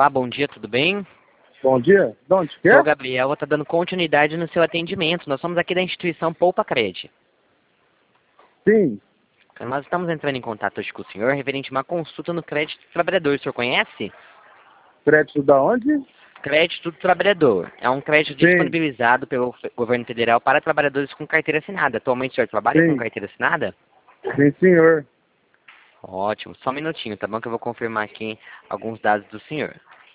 Olá, bom dia, tudo bem? Bom dia. De onde que Sou é? o Gabriel, vou estar dando continuidade no seu atendimento. Nós somos aqui da instituição Poupa Cred. Sim. Nós estamos entrando em contato hoje com o senhor referente a uma consulta no crédito do trabalhador. O senhor conhece? Crédito da onde? Crédito do trabalhador. É um crédito Sim. disponibilizado pelo governo federal para trabalhadores com carteira assinada. Atualmente o senhor trabalha com Sim. carteira assinada? Sim, senhor. Ótimo. Só um minutinho, tá bom? Que eu vou confirmar aqui alguns dados do senhor.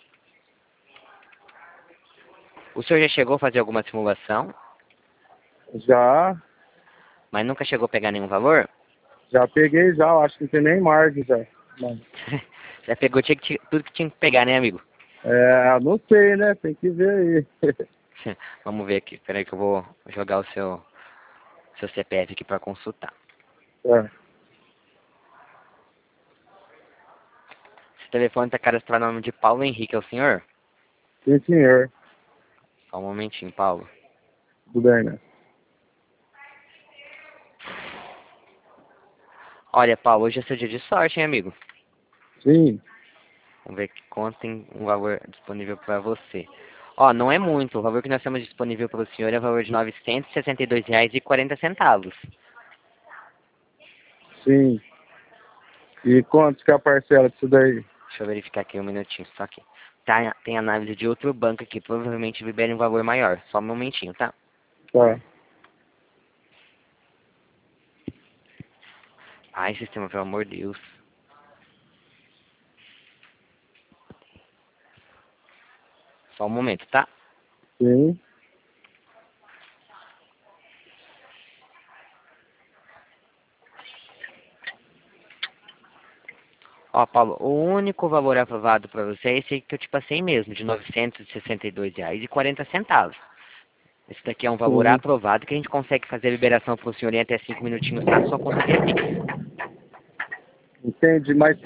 O senhor já chegou a fazer alguma simulação, Já. mas nunca chegou a pegar nenhum valor? Já peguei já. Eu acho que não tem nem margem já. Não. Já pegou tudo que tinha que pegar, né, amigo? Não sei, né? Tem que ver aí. Vamos ver aqui. Peraí que eu vou jogar o seu CPF aqui para consultar. É. Esse telefone está cadastrado no nome de Paulo Henrique, é o senhor? Sim, senhor. Só um momentinho, Paulo. Tudo bem, né? Olha, Paulo, hoje é seu dia de sorte, hein, amigo? Sim. Vamos ver que quanto tem um valor disponível para você. Ó, não é muito. O valor que nós temos disponível para o senhor é o valor de R$ 962,40. Sim. E quanto que é a parcela disso daí? Deixa eu verificar aqui um minutinho, só aqui. Tá, tem análise de outro banco aqui, provavelmente libere um valor maior. Só um momentinho, tá? Tá. Ai, sistema, pelo amor de Deus. Só um momento, tá? Sim. Ó, Paulo, o único valor aprovado para você é esse que eu te passei mesmo, de R$ 962,40. Esse daqui é um valor Sim. aprovado que a gente consegue fazer a liberação para o senhor em até 5 minutinhos na sua conta via Pix. Entendi. Mas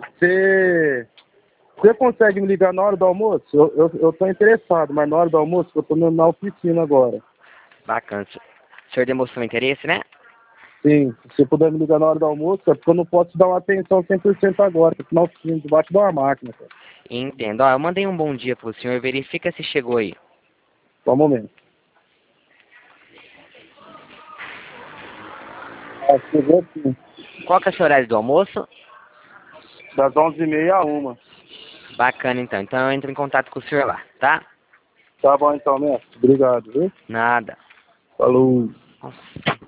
você consegue me ligar na hora do almoço? Eu tô interessado, mas na hora do almoço eu tô na oficina agora. Bacana. O senhor demonstrou interesse, né? Sim, se você puder me ligar na hora do almoço, é porque eu não posso te dar uma atenção 100% agora, porque senão eu fico debaixo de uma máquina, cara. Entendo. Ó, eu mandei um bom dia para o senhor, verifica se chegou aí. Só um momento. Chegou sim. Qual que é o seu horário do almoço? Das 11h30 a 1h. Bacana, então. Então eu entro em contato com o senhor lá, tá? Tá bom então, mestre. Obrigado, viu? Nada. Falou. Nossa.